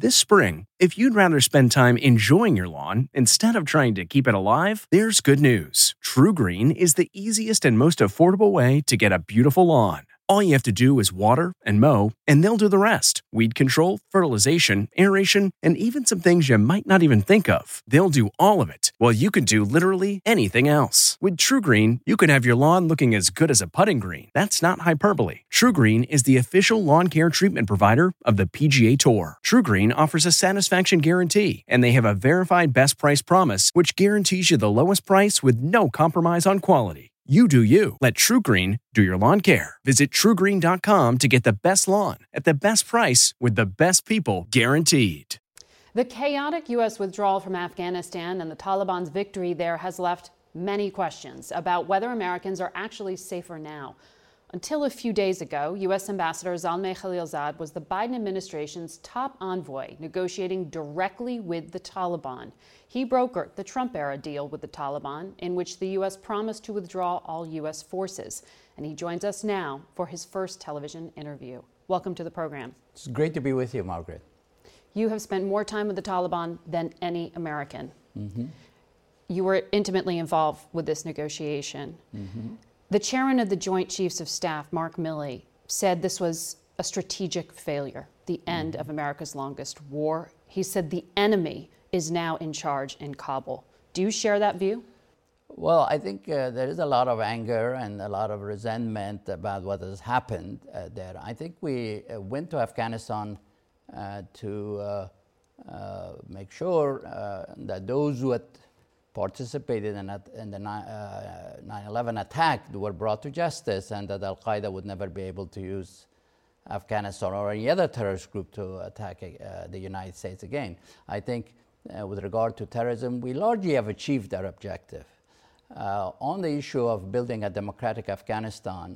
This spring, if you'd rather spend time enjoying your lawn instead of trying to keep it alive, there's good news. TruGreen is the easiest and most affordable way to get a beautiful lawn. All you have to do is water and mow, and they'll do the rest. Weed control, fertilization, aeration, and even some things you might not even think of. They'll do all of it, while you can do literally anything else. With TruGreen, you can have your lawn looking as good as a putting green. That's not hyperbole. TruGreen is the official lawn care treatment provider of the PGA Tour. TruGreen offers a satisfaction guarantee, and they have a verified best price promise, which guarantees you the lowest price with no compromise on quality. You do you. Let TruGreen do your lawn care. Visit TruGreen.com to get the best lawn at the best price with the best people guaranteed. The chaotic U.S. withdrawal from Afghanistan and the Taliban's victory there has left many questions about whether Americans are actually safer now. Until a few days ago, U.S. Ambassador Zalmay Khalilzad was the Biden administration's top envoy negotiating directly with the Taliban. He brokered the Trump-era deal with the Taliban, in which the U.S. promised to withdraw all U.S. forces. And he joins us now for his first television interview. Welcome to the program. It's great to be with you, Margaret. You have spent more time with the Taliban than any American. Mm-hmm. You were intimately involved with this negotiation. Mm-hmm. The chairman of the Joint Chiefs of Staff, Mark Milley, said this was a strategic failure, the end of America's longest war. He said the enemy is now in charge in Kabul. Do you share that view? Well, I think there is a lot of anger and a lot of resentment about what has happened there. I think we went to Afghanistan to make sure that those who had participated in the 9/11 attack were brought to justice, and that Al-Qaeda would never be able to use Afghanistan or any other terrorist group to attack the United States again. I think with regard to terrorism, we largely have achieved our objective. On the issue of building a democratic Afghanistan,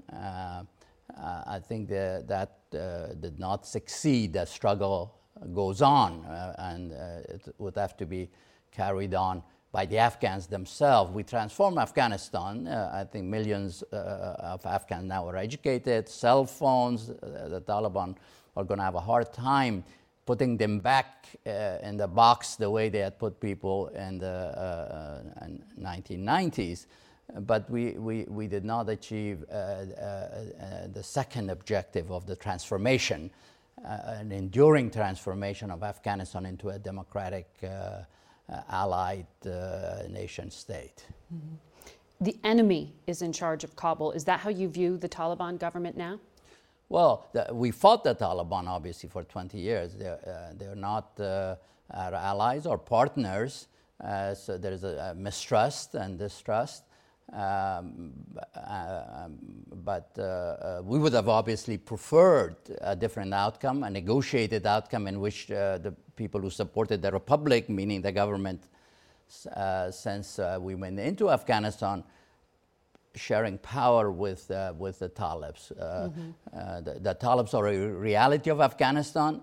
I think that did not succeed. The struggle goes on, and it would have to be carried on by the Afghans themselves. We transform Afghanistan. I think millions of Afghans now are educated, cell phones. The Taliban are going to have a hard time putting them back in the box the way they had put people in the 1990s. But we did not achieve the second objective of the transformation, an enduring transformation of Afghanistan into a democratic allied nation state. Mm-hmm. The enemy is in charge of Kabul. Is that how you view the Taliban government now? Well, we fought the Taliban, obviously, for 20 years. They're not our allies or partners, so there is a mistrust and distrust. But we would have obviously preferred a different outcome, a negotiated outcome in which the people who supported the republic, meaning the government, since we went into Afghanistan, sharing power with the Talibs. The Talibs are a reality of Afghanistan.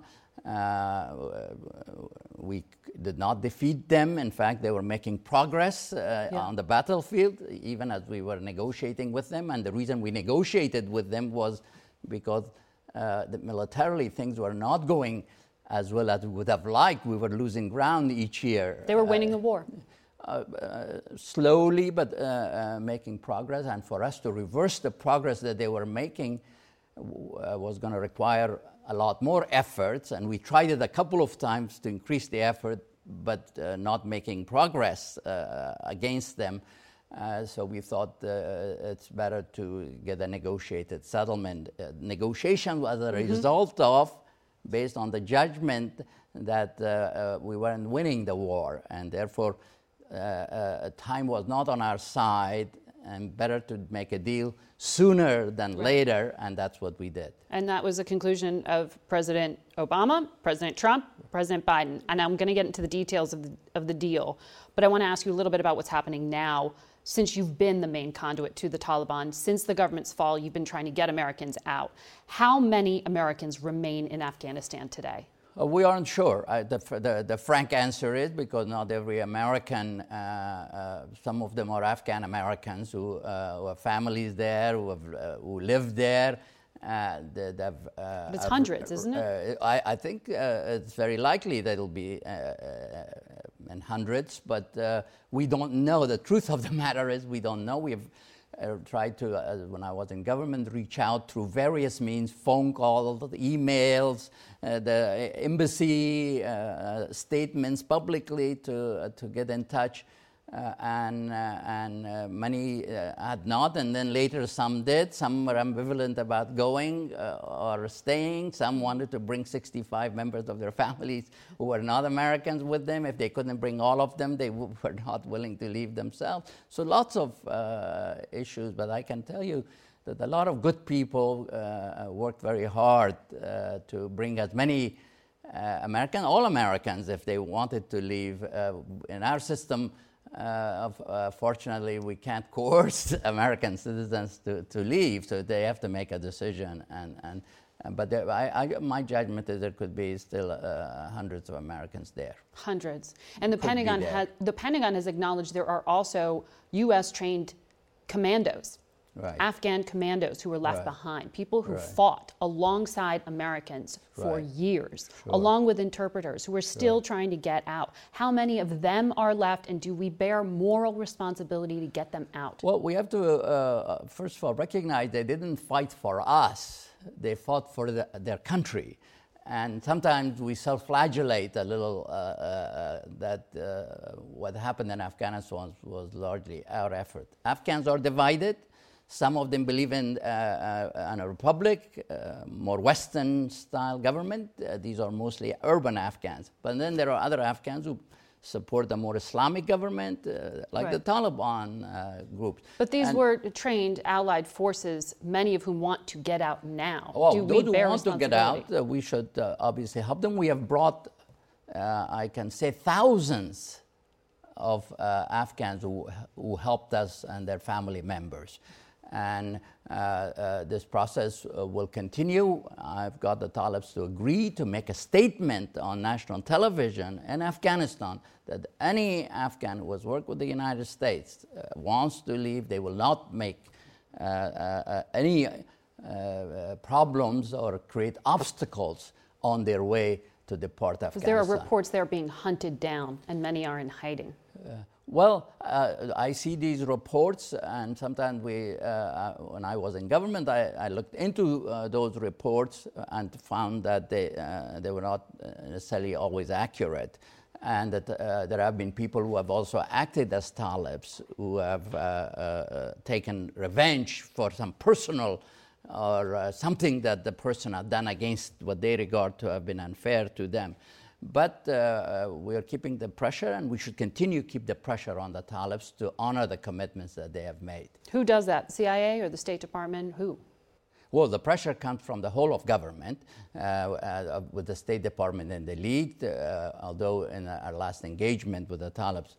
We did not defeat them. In fact, they were making progress on the battlefield, even as we were negotiating with them. And the reason we negotiated with them was because militarily things were not going as well as we would have liked. We were losing ground each year. They were winning the war. Slowly, but making progress. And for us to reverse the progress that they were making was going to require a lot more efforts, and we tried it a couple of times to increase the effort, but not making progress against them. So we thought it's better to get a negotiated settlement. Negotiation was a result of, based on the judgment that we weren't winning the war, and therefore time was not on our side, and better to make a deal sooner than later, and that's what we did. And that was the conclusion of President Obama, President Trump, President Biden. And I'm going to get into the details of the deal, but I want to ask you a little bit about what's happening now. Since you've been the main conduit to the Taliban, since the government's fall, you've been trying to get Americans out. How many Americans remain in Afghanistan today? We aren't sure. The frank answer is because not every American, some of them are Afghan Americans who have families there, who live there, It's hundreds, isn't it? I think it's very likely that it'll be in hundreds, but we don't know. The truth of the matter is we don't know. We have tried to, when I was in government, reach out through various means, phone calls, emails, the embassy statements publicly to get in touch. And many had not, and then later some did. Some were ambivalent about going or staying. Some wanted to bring 65 members of their families who were not Americans with them. If they couldn't bring all of them, they were not willing to leave themselves. So lots of issues, but I can tell you that a lot of good people worked very hard to bring as many all Americans, if they wanted to leave. In our system, fortunately, we can't coerce American citizens to leave, so they have to make a decision. But my judgment is there could be still hundreds of Americans there. Hundreds, and the Pentagon has acknowledged there are also U.S. trained commandos. Right. Afghan commandos who were left behind, people who fought alongside Americans for years, along with interpreters who are still trying to get out. How many of them are left, and do we bear moral responsibility to get them out? Well, we have to, first of all, recognize they didn't fight for us. They fought for their country. And sometimes we self-flagellate a little that what happened in Afghanistan was largely our effort. Afghans are divided. Some of them believe in a republic, more Western-style government. These are mostly urban Afghans. But then there are other Afghans who support a more Islamic government, like the Taliban groups. But these were trained allied forces, many of whom want to get out now. Well, those who want to get out, we should obviously help them. We have brought, I can say, thousands of Afghans who helped us and their family members. And this process will continue. I've got the Talibs to agree to make a statement on national television in Afghanistan that any Afghan who has worked with the United States wants to leave. They will not make any problems or create obstacles on their way to depart Afghanistan. There are reports they're being hunted down, and many are in hiding. Well, I see these reports, and sometimes when I was in government, I looked into those reports and found that they were not necessarily always accurate, and that there have been people who have also acted as Talibs, who have taken revenge for some personal or something that the person had done against what they regard to have been unfair to them. But we are keeping the pressure, and we should continue to keep the pressure on the Talibs to honor the commitments that they have made. Who does that, the CIA or the State Department? Who? Well, the pressure comes from the whole of government, with the State Department in the lead, although in our last engagement with the Talibs,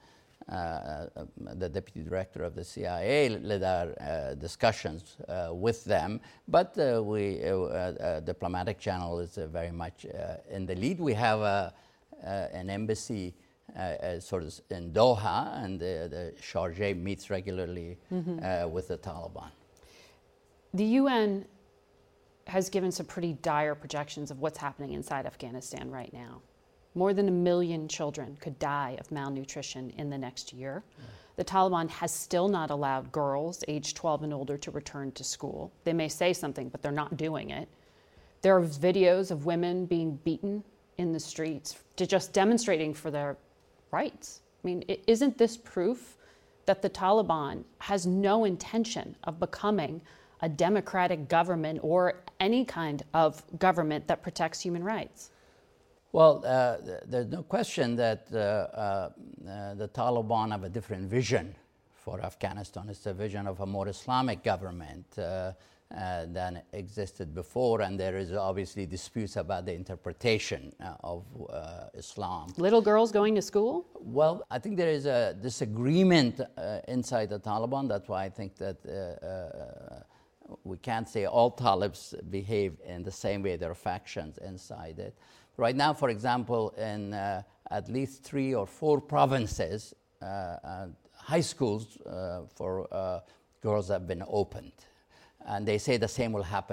the deputy director of the CIA led our discussions with them, but diplomatic channel is very much in the lead. We have an embassy sort of in Doha, and the Sharjah meets regularly with the Taliban. The UN has given some pretty dire projections of what's happening inside Afghanistan right now. More than 1 million children could die of malnutrition in the next year. The Taliban has still not allowed girls aged 12 and older to return to school. They may say something, but they're not doing it. There are videos of women being beaten in the streets, just demonstrating for their rights. I mean, isn't this proof that the Taliban has no intention of becoming a democratic government or any kind of government that protects human rights? Well, there's no question that the Taliban have a different vision for Afghanistan. It's a vision of a more Islamic government than existed before, and there is obviously disputes about the interpretation of Islam. Little girls going to school? Well, I think there is a disagreement inside the Taliban. That's why I think that we can't say all Talibs behave in the same way. There are factions inside it. Right now, for example, in at least 3 or 4 provinces, high schools for girls have been opened. And they say the same will happen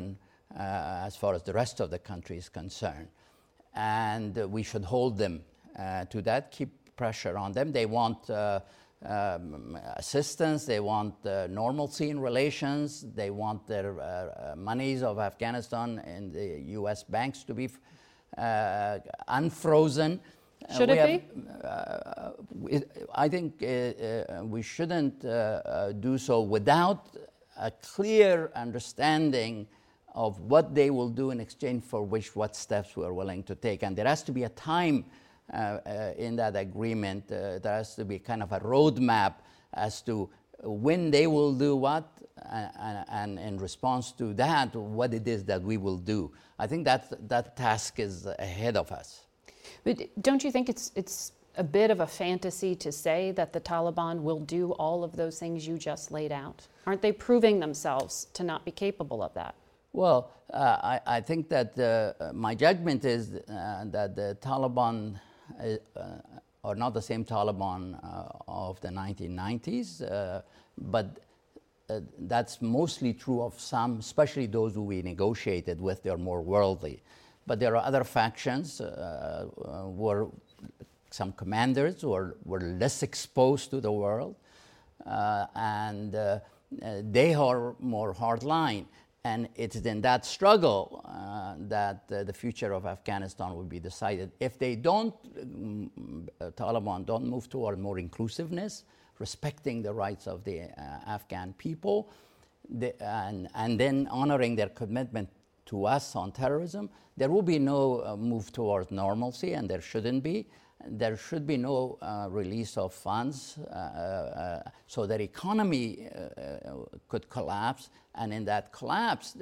as far as the rest of the country is concerned. And we should hold them to that, keep pressure on them. They want assistance, they want normalcy in relations, they want their monies of Afghanistan and the U.S. banks to be unfrozen. Should it be? I think we shouldn't do so without a clear understanding of what they will do in exchange for what steps we are willing to take. And there has to be a time in that agreement. There has to be kind of a roadmap as to when they will do what, and in response to that, what it is that we will do. I think that task is ahead of us. But don't you think it's a bit of a fantasy to say that the Taliban will do all of those things you just laid out? Aren't they proving themselves to not be capable of that? Well, I think that my judgment is that the Taliban are not the same Taliban of the 1990s, but that's mostly true of some, especially those who we negotiated with. They're more worldly. But there are other factions where some commanders were less exposed to the world, and they are more hardline. And it's in that struggle that the future of Afghanistan will be decided. If they don't, Taliban don't move toward more inclusiveness, respecting the rights of the Afghan people, and then honoring their commitment to us on terrorism, there will be no move towards normalcy, and there shouldn't be. There should be no release of funds so that economy could collapse, and in that collapse,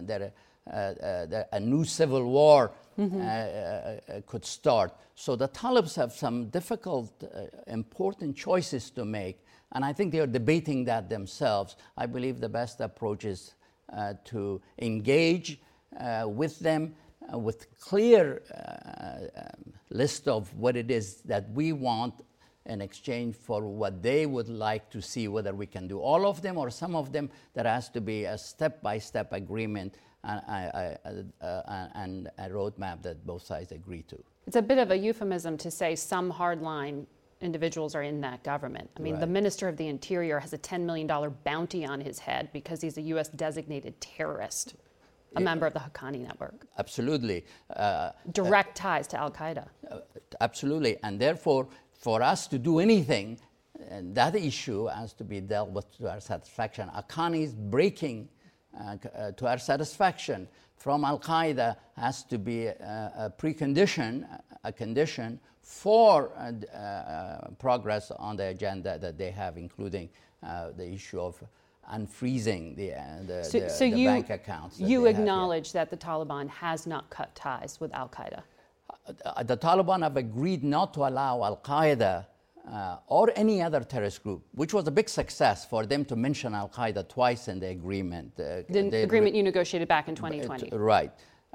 a new civil war could start. So the Talibs have some difficult, important choices to make, and I think they are debating that themselves. I believe the best approach is to engage with them with clear list of what it is that we want in exchange for what they would like to see, whether we can do all of them or some of them. There has to be a step-by-step agreement and a roadmap that both sides agree to. It's a bit of a euphemism to say some hardline individuals are in that government. I mean, right. The Minister of the Interior has a $10 million bounty on his head because he's a U.S. designated terrorist. A member of the Haqqani network. Absolutely. Direct ties to al-Qaeda. Absolutely. And therefore, for us to do anything, that issue has to be dealt with to our satisfaction. Haqqani is breaking to our satisfaction from al-Qaeda has to be a precondition, a condition for progress on the agenda that they have, including the issue of unfreezing the bank accounts. You acknowledge that the Taliban has not cut ties with al-Qaeda? The Taliban have agreed not to allow al-Qaeda or any other terrorist group, which was a big success for them to mention al-Qaeda twice in the agreement. The agreement you negotiated back in 2020. Right.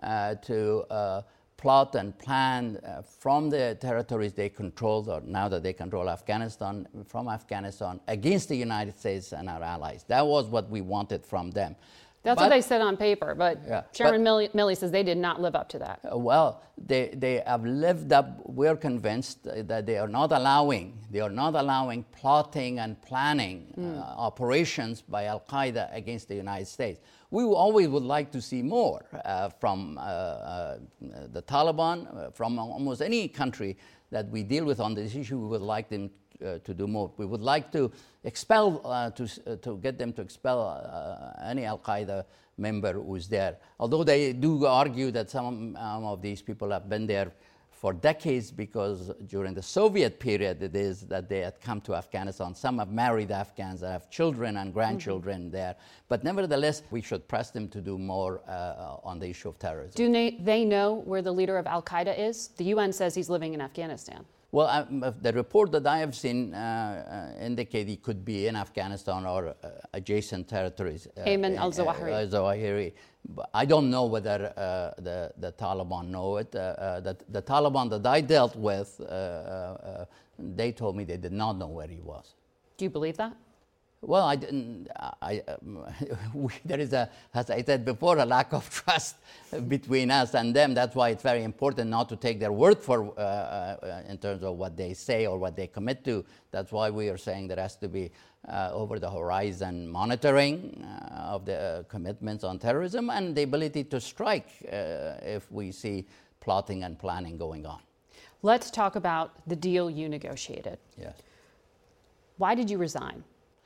To plot and plan from the territories they controlled, or now that they control Afghanistan, from Afghanistan against the United States and our allies. That was what we wanted from them. That's what they said on paper, but Chairman Milley says they did not live up to that. Well, they have lived up. We're convinced that they are not allowing plotting and planning operations by al-Qaeda against the United States. We always would like to see more from the Taliban, from almost any country that we deal with on this issue. We would like them to do more. We would like to expel, to get them to expel any al-Qaeda member who is there. Although they do argue that some of these people have been there for decades, because during the Soviet period it is that they had come to Afghanistan. Some have married Afghans and have children and grandchildren there. But nevertheless, we should press them to do more on the issue of terrorism. Do they know where the leader of al-Qaeda is? The UN says he's living in Afghanistan. Well, the report that I have seen indicate he could be in Afghanistan or adjacent territories. Ayman al-Zawahiri. I don't know whether the Taliban know it. The Taliban that I dealt with, they told me they did not know where he was. Do you believe that? Well, I didn't. There is as I said before, a lack of trust between us and them. That's why it's very important not to take their word for in terms of what they say or what they commit to. That's why we are saying there has to be over the horizon monitoring of the commitments on terrorism and the ability to strike if we see plotting and planning going on. Let's talk about the deal you negotiated. Yes. Why did you resign?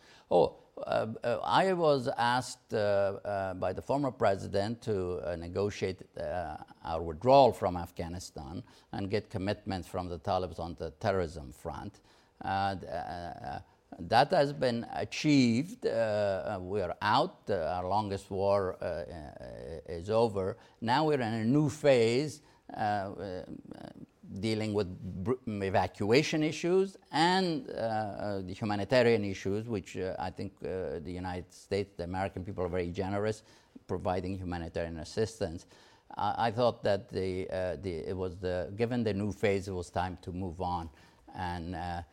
I was asked by the former president to negotiate our withdrawal from Afghanistan and get commitments from the Taliban on the terrorism front. That has been achieved. We are out. Our longest war is over. Now we're in a new phase dealing with evacuation issues and the humanitarian issues, which I think the United States, the American people are very generous providing humanitarian assistance. I thought that given the new phase, it was time to move on. And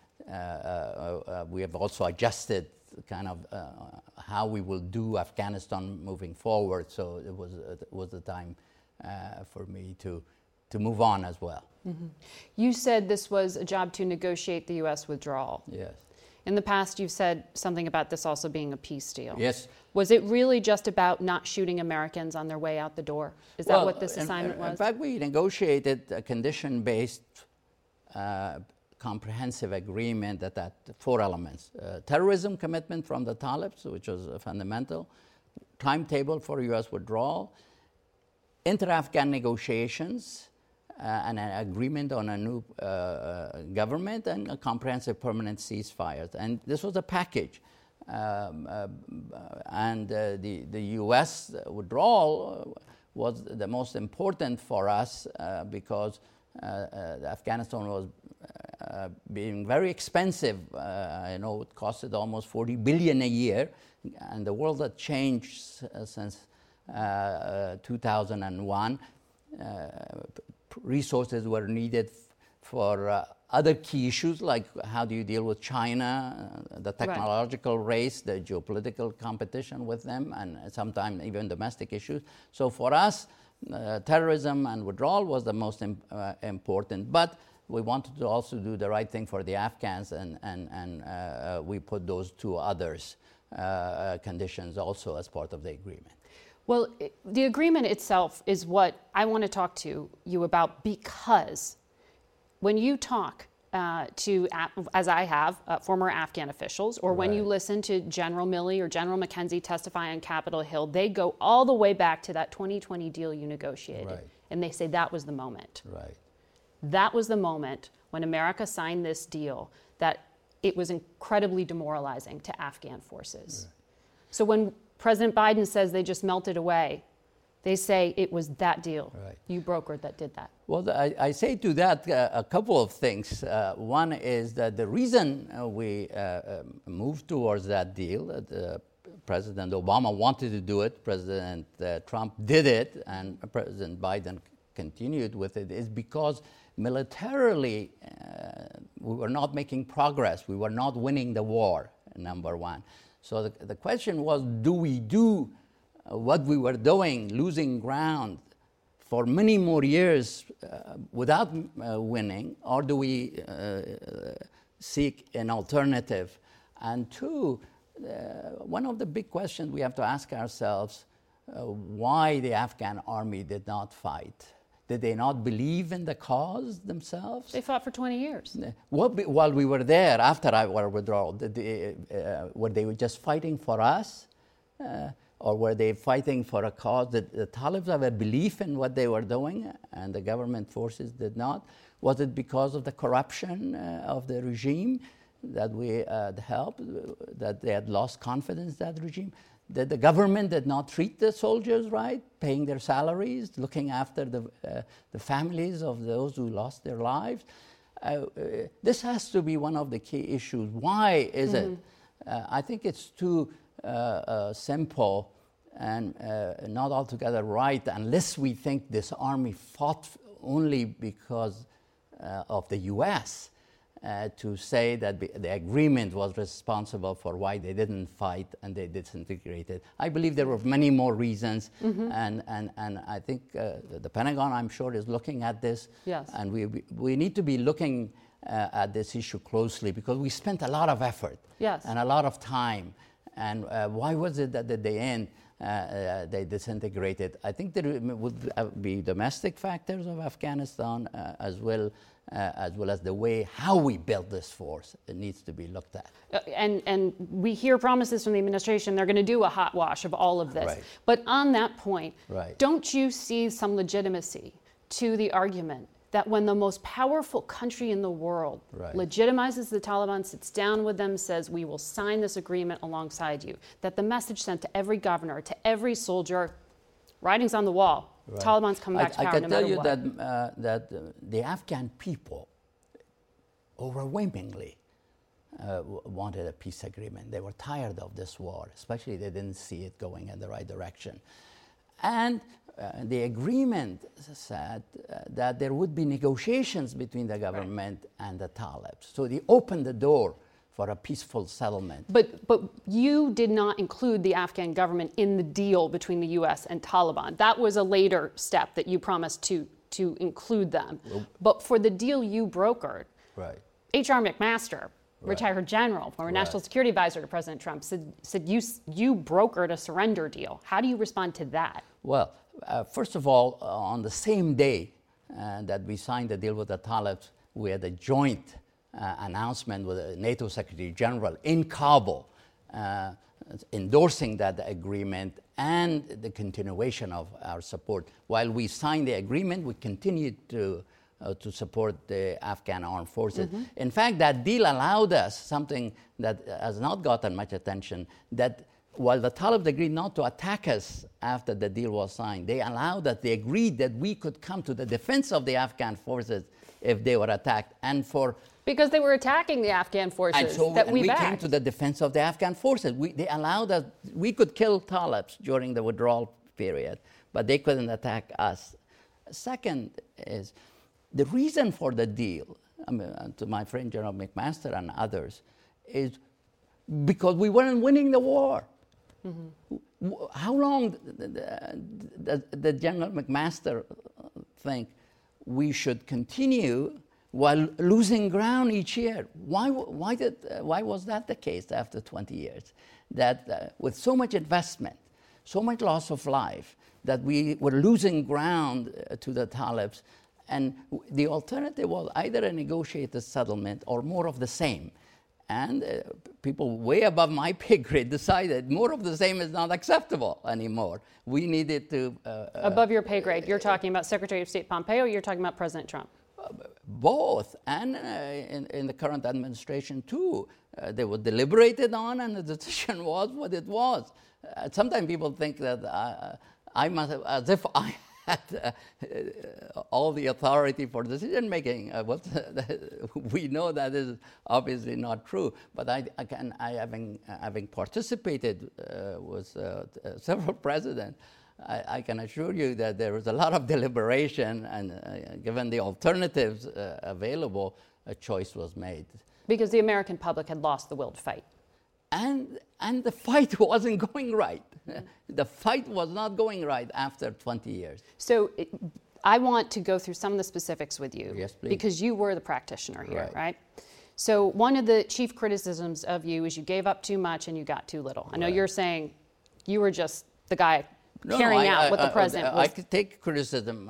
we have also adjusted kind of how we will do Afghanistan moving forward. So it was the time for me to move on as well. Mm-hmm. You said this was a job to negotiate the U.S. withdrawal. Yes. In the past, you've said something about this also being a peace deal. Yes. Was it really just about not shooting Americans on their way out the door? Is that what this assignment was? In fact, we negotiated a condition-based comprehensive agreement that had 4 elements. Terrorism commitment from the Talibs, which was fundamental, timetable for U.S. withdrawal, inter-Afghan negotiations, and an agreement on a new government, and a comprehensive permanent ceasefire. And this was a package. And the U.S. withdrawal was the most important for us because Afghanistan was being very expensive. I know it costed almost $40 billion a year, and the world had changed since 2001. Resources were needed for other key issues like how do you deal with China, the technological race, the geopolitical competition with them, and sometimes even domestic issues. So for us, terrorism and withdrawal was the most important. But we wanted to also do the right thing for the Afghans, and we put those 2 others conditions also as part of the agreement. Well, the agreement itself is what I want to talk to you about, because when you talk to, as I have, former Afghan officials, or when you listen to General Milley or General McKenzie testify on Capitol Hill, they go all the way back to that 2020 deal you negotiated. And they say that was the moment. That was the moment when America signed this deal, that it was incredibly demoralizing to Afghan forces. So when President Biden says they just melted away, they say it was that deal you brokered that did that. Well, I say to that a couple of things. One is that the reason we moved towards that deal, President Obama wanted to do it, President Trump did it, and President Biden continued with it, is because militarily we were not making progress. We were not winning the war, number one. So the question was, do we do what we were doing, losing ground for many more years without winning, or do we seek an alternative? And 2, one of the big questions we have to ask ourselves, why the Afghan army did not fight. Did they not believe in the cause themselves? They fought for 20 years. While we were there, after our withdrawal, were they just fighting for us? Or were they fighting for a cause? Did the Taliban have a belief in what they were doing and the government forces did not? Was it because of the corruption of the regime that we had helped, that they had lost confidence in that regime? That the government did not treat the soldiers right, paying their salaries, looking after the families of those who lost their lives? This has to be one of the key issues. Why is it? I think it's too simple and not altogether right, unless we think this army fought only because of the U.S. to say that the agreement was responsible for why they didn't fight and they disintegrated. I believe there were many more reasons, and I think the Pentagon, I'm sure, is looking at this, yes. And we need to be looking at this issue closely because we spent a lot of effort, yes. and a lot of time, and why was it that at the end they disintegrated? I think there would be domestic factors of Afghanistan as well as the way how we built this force. It needs to be looked at. And we hear promises from the administration they're going to do a hot wash of all of this. Right. But on that point, right. Don't you see some legitimacy to the argument that when the most powerful country in the world right. legitimizes the Taliban, sits down with them, says, we will sign this agreement alongside you, that the message sent to every governor, to every soldier, writing's on the wall. Right. Taliban's coming back to power no matter what. I can tell you that the Afghan people overwhelmingly wanted a peace agreement. They were tired of this war, especially they didn't see it going in the right direction. And the agreement said that there would be negotiations between the government right. and the Talibs. So they opened the door for a peaceful settlement. But you did not include the Afghan government in the deal between the U.S. and Taliban. That was a later step that you promised to include them. But for the deal you brokered, right. H.R. McMaster, right. retired general, former right. national security advisor to President Trump, said you brokered a surrender deal. How do you respond to that? Well, first of all, on the same day that we signed the deal with the Talibs, we had a joint announcement with the NATO Secretary General in Kabul endorsing that agreement and the continuation of our support. While we signed the agreement, we continued to support the Afghan armed forces. Mm-hmm. In fact, that deal allowed us something that has not gotten much attention, that while the Talibs agreed not to attack us after the deal was signed, they agreed that we could come to the defense of the Afghan forces if they were attacked. Because they were attacking the Afghan forces and we backed. came to the defense of the Afghan forces. They allowed us, we could kill Talibs during the withdrawal period, but they couldn't attack us. Second is, the reason for the deal, to my friend General McMaster and others, is because we weren't winning the war. Mm-hmm. How long the General McMaster think we should continue while losing ground each year? Why was that the case after 20 years? That with so much investment, so much loss of life, that we were losing ground to the Talibs, and the alternative was either a negotiated settlement or more of the same. And people way above my pay grade decided more of the same is not acceptable anymore. We needed to... above your pay grade, you're talking about Secretary of State Pompeo, you're talking about President Trump? Both, and in the current administration too. They were deliberated on, and the decision was what it was. Sometimes people think that I must have, as if I had all the authority for decision making. We know that is obviously not true. But having participated with several presidents, I can assure you that there was a lot of deliberation, and given the alternatives available, a choice was made. Because the American public had lost the will to fight. And the fight wasn't going right. The fight was not going right after 20 years. So I want to go through some of the specifics with you. Yes, please. Because you were the practitioner here, right? So one of the chief criticisms of you is you gave up too much and you got too little. I know you're saying you were just the guy carrying out what the president was. I could take criticism,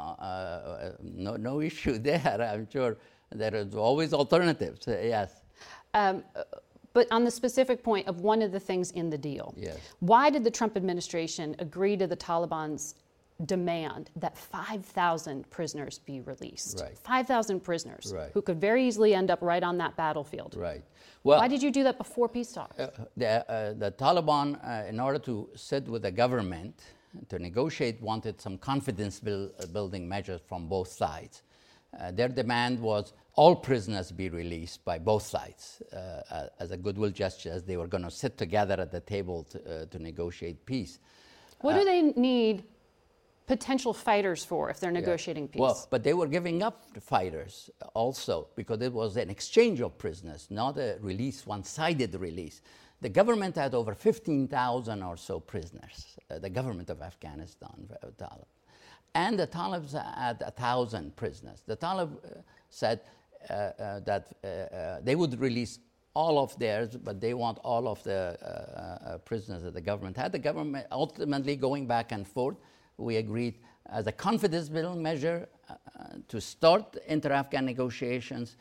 no issue there. I'm sure there is always alternatives, yes. But on the specific point of one of the things in the deal, yes. Why did the Trump administration agree to the Taliban's demand that 5,000 prisoners be released? Right. 5,000 prisoners Right. who could very easily end up right on that battlefield. Right. Well, why did you do that before peace talks? The Taliban, in order to sit with the government to negotiate, wanted some confidence building measures from both sides. Their demand was all prisoners be released by both sides as a goodwill gesture, as they were going to sit together at the table to negotiate peace. What do they need potential fighters for if they're negotiating peace? Well, but they were giving up the fighters also because it was an exchange of prisoners, not a release, one-sided release. The government had over 15,000 or so prisoners, the government of Afghanistan, Taliban. And the Talibs had 1,000 prisoners. The Talib said that they would release all of theirs, but they want all of the prisoners that the government had. The government ultimately going back and forth, we agreed as a confidence building measure to start inter-Afghan negotiations,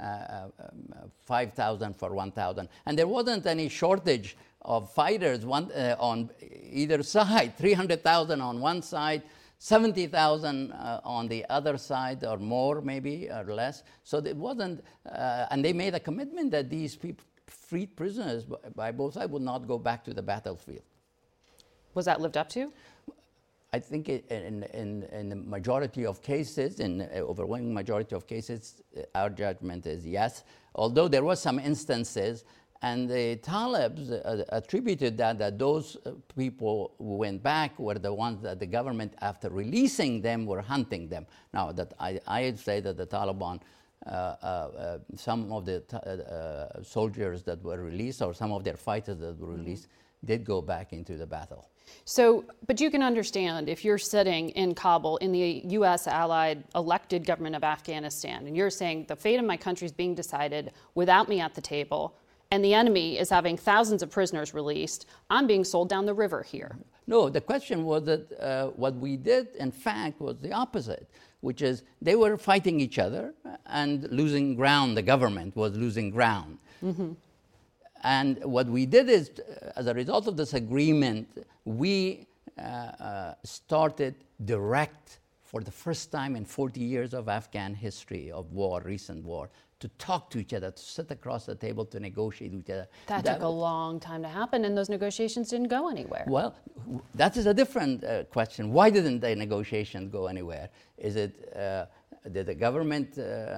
5,000 for 1,000. And there wasn't any shortage of fighters on either side, 300,000 on one side, 70,000 on the other side, or more maybe, or less. So it wasn't, and they made a commitment that these freed prisoners by both sides would not go back to the battlefield. Was that lived up to? I think in the majority of cases, in the overwhelming majority of cases, our judgment is yes. Although there were some instances, and the Talibs attributed that those people who went back were the ones that the government, after releasing them, were hunting them. Now, that I'd say that the Taliban, some of the soldiers that were released, or some of their fighters that were released, did go back into the battle. So, but you can understand if you're sitting in Kabul in the U.S. allied elected government of Afghanistan, and you're saying the fate of my country is being decided without me at the table, and the enemy is having thousands of prisoners released, I'm being sold down the river here. No, the question was that what we did, in fact, was the opposite, which is they were fighting each other and losing ground. The government was losing ground. Mm-hmm. And what we did is, as a result of this agreement, we started direct, for the first time in 40 years of Afghan history, of war, recent war, to talk to each other, to sit across the table, to negotiate with each other. That took a long time to happen, and those negotiations didn't go anywhere. Well, that is a different question. Why didn't the negotiations go anywhere? Is it, did the government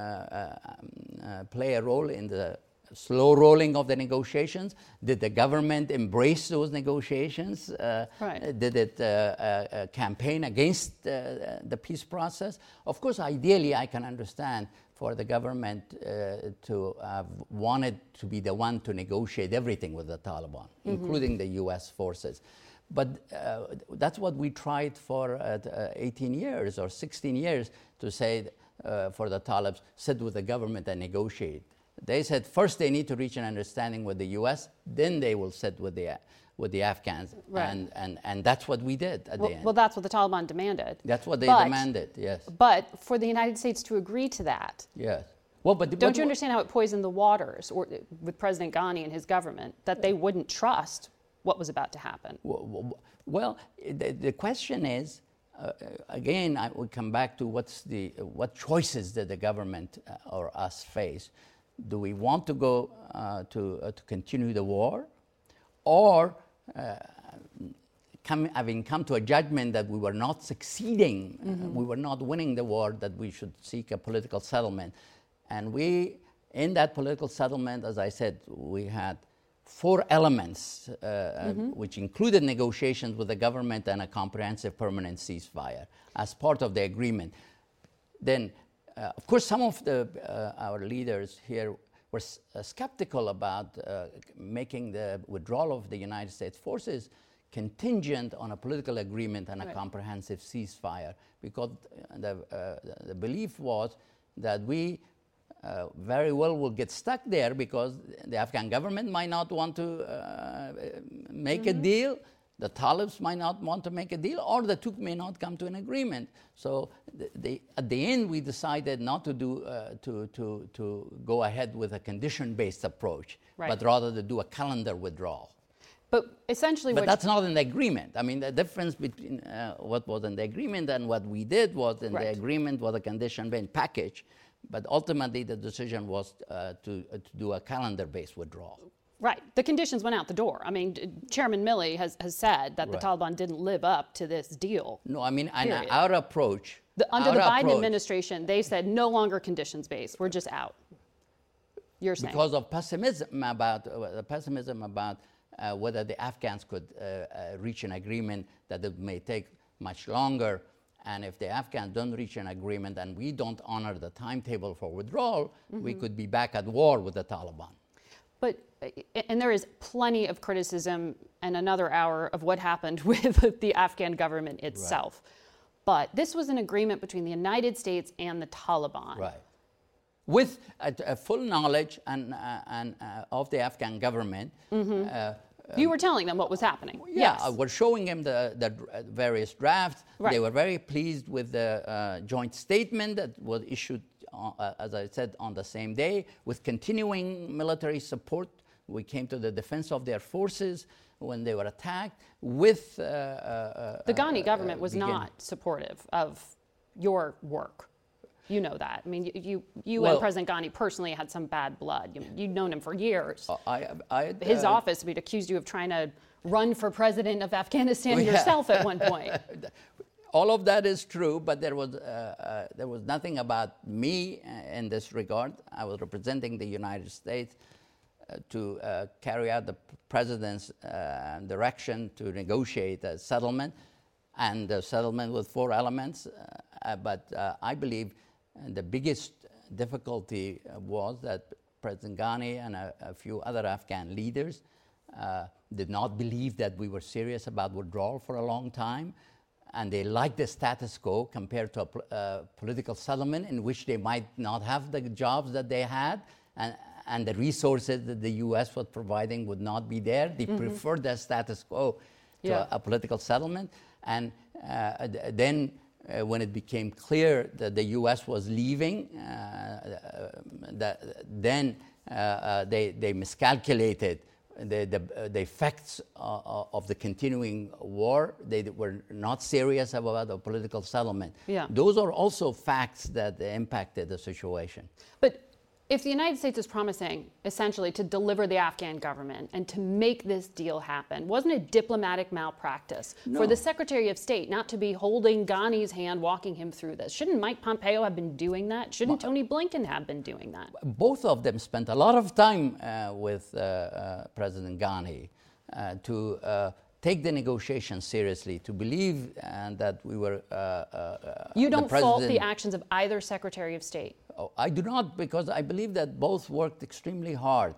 play a role in the slow rolling of the negotiations? Did the government embrace those negotiations? Right. Did it campaign against the peace process? Of course, ideally, I can understand for the government to have wanted to be the one to negotiate everything with the Taliban, including the U.S. forces. But that's what we tried for 18 years or 16 years, to say for the Talibs, sit with the government and negotiate. They said first they need to reach an understanding with the U.S., then they will sit with the Afghans. Right. And that's what we did at the end. Well, that's what the Taliban demanded. That's what they demanded, yes. But for the United States to agree to that, yes. Well, but don't you understand how it poisoned the waters with President Ghani and his government, that they wouldn't trust what was about to happen? Well, the question is, again, I would come back to what choices did the government or us face? Do we want to go to continue the war, or having come to a judgment that we were not succeeding, we were not winning the war, that we should seek a political settlement? And we, in that political settlement, as I said, we had 4 elements, which included negotiations with the government and a comprehensive permanent ceasefire as part of the agreement. Then, of course, some of our leaders here were skeptical about making the withdrawal of the United States forces contingent on a political agreement and a comprehensive ceasefire, because the belief was that we very well will get stuck there, because the Afghan government might not want to make a deal, the Talibs might not want to make a deal, or the two may not come to an agreement. So at the end, we decided not to do to go ahead with a condition-based approach, but rather to do a calendar withdrawal. But essentially, that's not in the agreement. I mean, the difference between what was in the agreement and what we did was in the agreement was a condition-based package, but ultimately the decision was to do a calendar-based withdrawal. Right. The conditions went out the door. I mean, Chairman Milley has said that the Taliban didn't live up to this deal. No, I mean, our approach... Under the Biden administration, they said no longer conditions-based. We're just out. You're saying? Because of pessimism about whether the Afghans could reach an agreement, that it may take much longer. And if the Afghans don't reach an agreement and we don't honor the timetable for withdrawal, we could be back at war with the Taliban. But, and there is plenty of criticism and another hour of what happened with the Afghan government itself. Right. But this was an agreement between the United States and the Taliban. Right. With a full knowledge of the Afghan government. You were telling them what was happening. Yeah, yes. We're showing them the various drafts. Right. They were very pleased with the joint statement that was issued, as I said, on the same day, with continuing military support. We came to the defense of their forces when they were attacked. With the Ghani government was not supportive of your work. You know that. I mean, you and President Ghani personally had some bad blood. You'd known him for years. His office would accused you of trying to run for president of Afghanistan yourself at one point. All of that is true, but there was nothing about me in this regard. I was representing the United States to carry out the president's direction to negotiate a settlement, and the settlement with 4 elements. But I believe the biggest difficulty was that President Ghani and a few other Afghan leaders did not believe that we were serious about withdrawal for a long time, and they liked the status quo compared to a political settlement in which they might not have the jobs that they had, and the resources that the U.S. was providing would not be there. They preferred the status quo to a political settlement. And then when it became clear that the U.S. was leaving, then they miscalculated the effects of the continuing war. They were not serious about a political settlement. Yeah. Those are also facts that impacted the situation. But if the United States is promising, essentially, to deliver the Afghan government and to make this deal happen, wasn't it diplomatic malpractice for the Secretary of State not to be holding Ghani's hand, walking him through this? Shouldn't Mike Pompeo have been doing that? Shouldn't Tony Blinken have been doing that? Both of them spent a lot of time with President Ghani to take the negotiations seriously, to believe that we were You don't fault the actions of either Secretary of State? Oh, I do not, because I believe that both worked extremely hard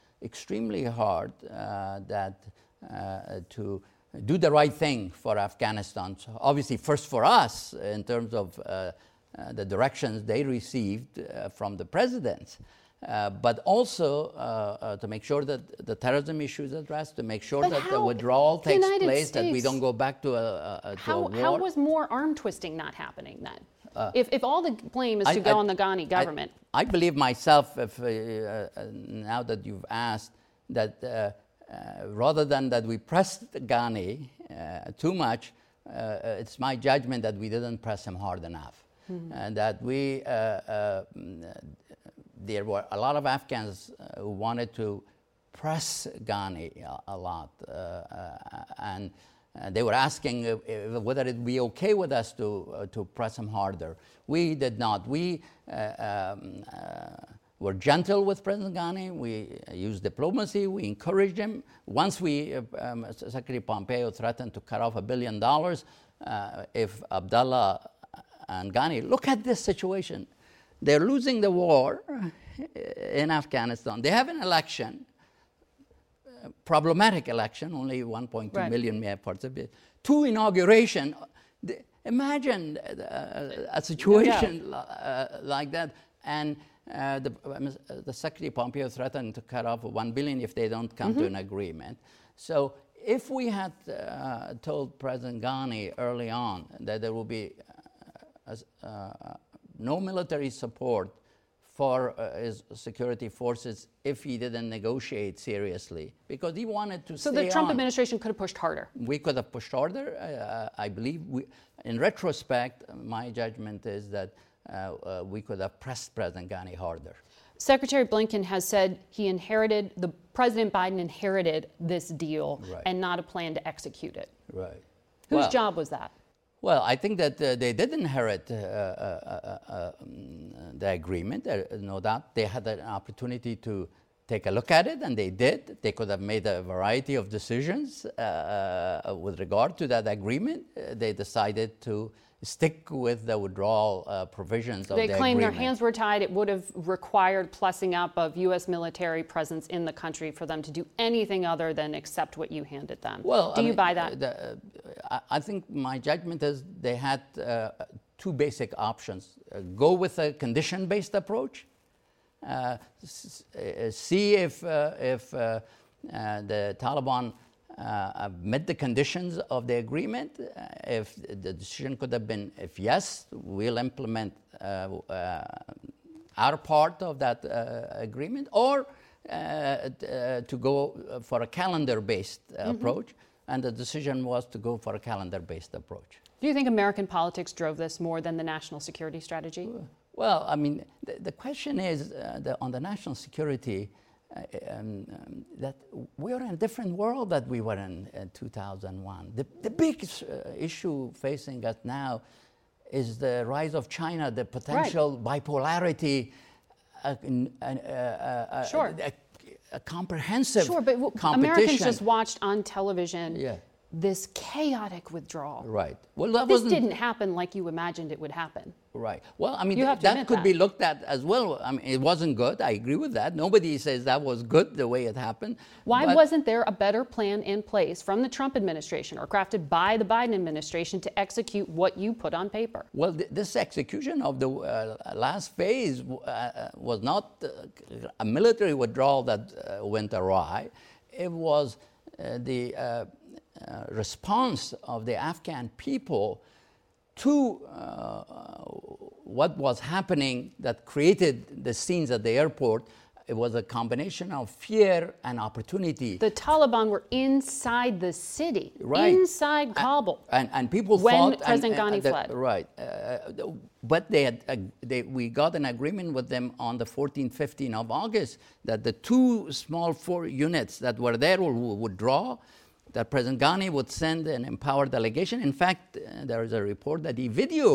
to do the right thing for Afghanistan. So obviously, first for us, in terms of the directions they received from the presidents, but also to make sure that the terrorism issue is addressed, to make sure that the withdrawal takes place, that we don't go back to a war. How was more arm twisting not happening then? If all the blame is to go on the Ghani government. I believe myself, now that you've asked, that rather than that we pressed Ghani too much, it's my judgment that we didn't press him hard enough. And that there were a lot of Afghans who wanted to press Ghani a lot. And they were asking whether it would be okay with us to press him harder. We did not. We were gentle with President Ghani. We used diplomacy. We encouraged him. Once Secretary Pompeo threatened to cut off $1 billion if Abdullah and Ghani, look at this situation. They're losing the war in Afghanistan. They have an election. Problematic election, only 1.2 million may have participated. 2 inauguration. Imagine a situation like that. And the Secretary Pompeo threatened to cut off $1 billion if they don't come to an agreement. So if we had told President Ghani early on that there will be no military support for his security forces if he didn't negotiate seriously, because he wanted to stay on. So the Trump administration could have pushed harder? We could have pushed harder. I believe, in retrospect, my judgment is that we could have pressed President Ghani harder. Secretary Blinken has said President Biden inherited this deal and not a plan to execute it. Right. Whose job was that? Well, I think that they did inherit the agreement, no doubt. They had an opportunity to take a look at it, and they did. They could have made a variety of decisions with regard to that agreement. They decided to stick with the withdrawal provisions of the agreement. They claim their hands were tied. It would have required plussing up of U.S. military presence in the country for them to do anything other than accept what you handed them. Well, do you buy that? I think my judgment is they had two basic options. Go with a condition-based approach, see if the Taliban met the conditions of the agreement. If the decision could have been, if yes, we'll implement our part of that agreement, or to go for a calendar-based approach. And the decision was to go for a calendar-based approach. Do you think American politics drove this more than the national security strategy? Well, I mean, the question is on the national security, that we are in a different world that we were in 2001. The big issue facing us now is the rise of China, the potential bipolarity, a comprehensive competition. Americans just watched on television this chaotic withdrawal. Right. Well, this didn't happen like you imagined it would happen. Right. Well, I mean, that could be looked at as well. I mean, it wasn't good. I agree with that. Nobody says that was good the way it happened. Why wasn't there a better plan in place from the Trump administration or crafted by the Biden administration to execute what you put on paper? Well, this execution of the last phase was not a military withdrawal that went awry. It was the response of the Afghan people to what was happening that created the scenes at the airport. It was a combination of fear and opportunity. The Taliban were inside the city, inside Kabul, and people when President Ghani fled. Right, but we got an agreement with them on the 14th, 15th of August that the two small four units that were there would withdraw, that President Ghani would send an empowered delegation. In fact, there is a report that he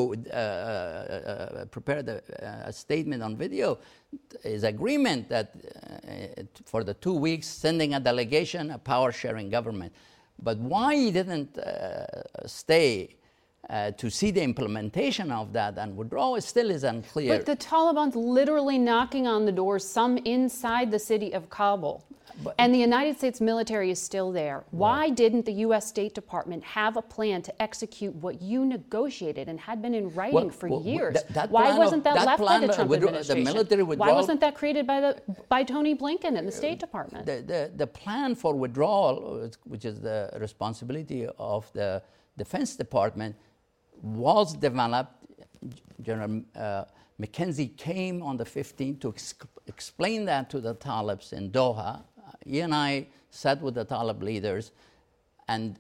prepared a statement on video, his agreement that for the 2 weeks, sending a delegation, a power-sharing government. But why he didn't stay to see the implementation of that and withdraw still is unclear. But the Taliban's literally knocking on the doors, some inside the city of Kabul. And the United States military is still there. Why didn't the U.S. State Department have a plan to execute what you negotiated and had been in writing for years? Why wasn't that left by the Trump administration? The military withdrawal, why wasn't that created by Tony Blinken and the State Department? The plan for withdrawal, which is the responsibility of the Defense Department, was developed. General McKenzie came on the 15th to explain that to the Talibs in Doha. He and I sat with the Talib leaders, and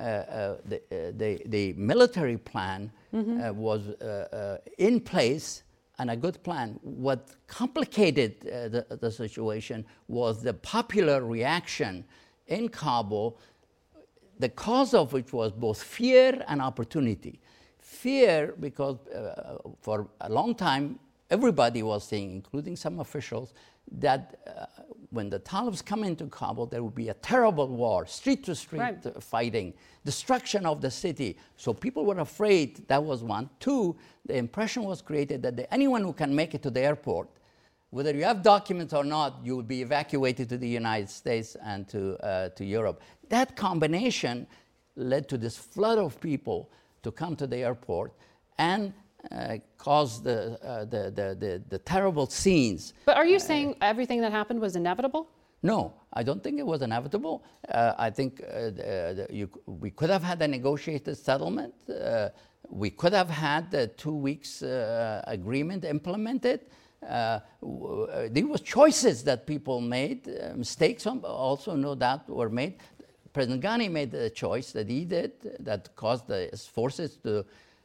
the military plan was in place, and a good plan. What complicated the situation was the popular reaction in Kabul, the cause of which was both fear and opportunity. Fear because for a long time, everybody was saying, including some officials, that when the Talibs come into Kabul, there would be a terrible war, street-to-street fighting, destruction of the city. So people were afraid. That was one. Two, the impression was created that anyone who can make it to the airport, whether you have documents or not, you will be evacuated to the United States and to Europe. That combination led to this flood of people to come to the airport and cause the terrible scenes. But are you saying everything that happened was inevitable? No, I don't think it was inevitable. I think we could have had a negotiated settlement. We could have had the 2 weeks agreement implemented. There were choices that people made. Mistakes also, no doubt, were made. President Ghani made the choice that he did that caused the forces to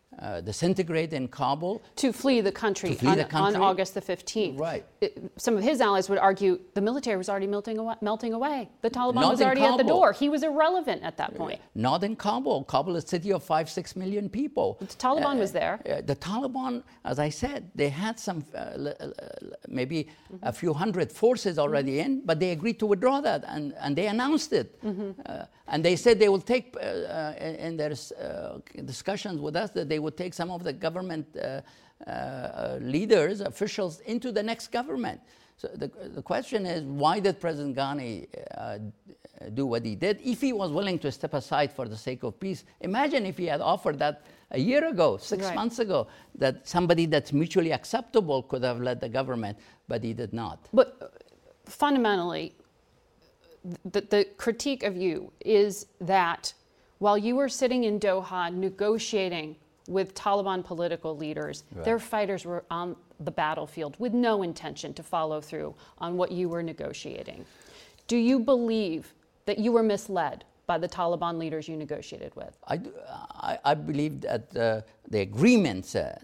disintegrate in Kabul. To flee the country, on August the 15th. Right. Some of his allies would argue the military was already melting away. The Taliban Not was in already at the Kabul. door. He was irrelevant at that point. Not in Kabul. Kabul is a city of 5-6 million people. The Taliban was there. The Taliban, as I said, they had some, maybe a few hundred forces already in, but they agreed to withdraw that, and they announced it. And they said they will take, in their discussions with us, that they would take some of the government leaders, officials, into the next government. So the question is, why did President Ghani do what he did? If he was willing to step aside for the sake of peace, imagine if he had offered that a year ago, 6 months ago, that somebody that's mutually acceptable could have led the government, but he did not. But fundamentally, the critique of you is that while you were sitting in Doha negotiating with Taliban political leaders, their fighters were on the battlefield with no intention to follow through on what you were negotiating. Do you believe that you were misled by the Taliban leaders you negotiated with? I believe that the agreement said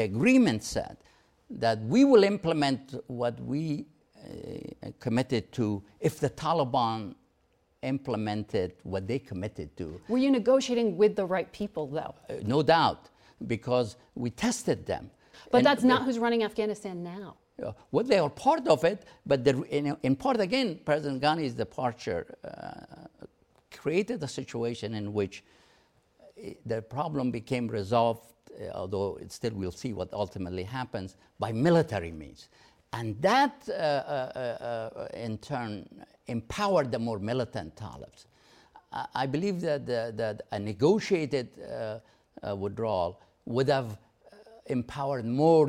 that we will implement what we committed to if the Taliban implemented what they committed to. Were you negotiating with the right people, though? No doubt, because we tested them. But that's not who's running Afghanistan now. Well, they are part of it, but in part, again, President Ghani's departure created a situation in which the problem became resolved, although still we'll see what ultimately happens, by military means. And that, in turn, empowered the more militant Talibs. I believe that a negotiated withdrawal would have empowered more